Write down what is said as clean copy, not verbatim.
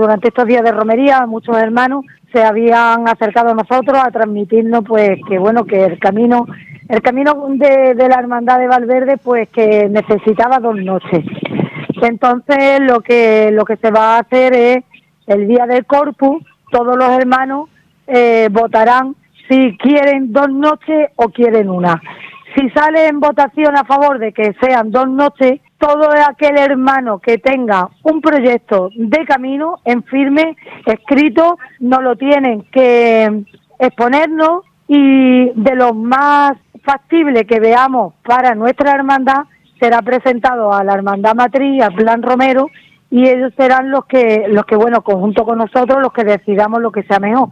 durante estos días de romería muchos hermanos se habían acercado a nosotros a transmitirnos pues que bueno, que el camino de la Hermandad de Valverde pues que necesitaba 2 noches. Entonces lo que se va a hacer es el día del Corpus, todos los hermanos votarán si quieren 2 noches o quieren una. Si sale en votación a favor de que sean 2 noches, todo aquel hermano que tenga un proyecto de camino en firme, escrito, nos lo tienen que exponernos y de lo más factible que veamos para nuestra hermandad será presentado a la hermandad matriz, al Plan Romero, y ellos serán los que bueno, conjunto con nosotros, los que decidamos lo que sea mejor.